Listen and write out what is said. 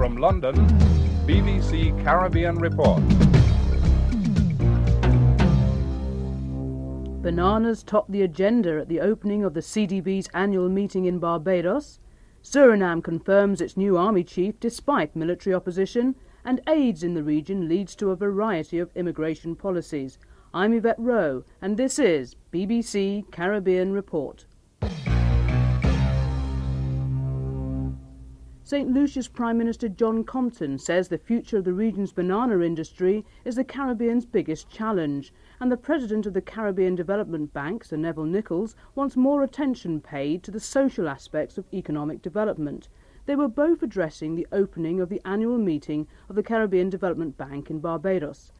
From London, BBC Caribbean Report. Bananas top the agenda at the opening of the CDB's annual meeting in Barbados. Suriname confirms its new army chief despite military opposition, and AIDS in the region leads to a variety of immigration policies. I'm Yvette Rowe, and this is BBC Caribbean Report. St. Lucia's Prime Minister John Compton says the future of the region's banana industry is the Caribbean's biggest challenge, and the President of the Caribbean Development Bank, Sir Neville Nichols, wants more attention paid to the social aspects of economic development. They were both addressing the opening of the annual meeting of the Caribbean Development Bank in Barbados.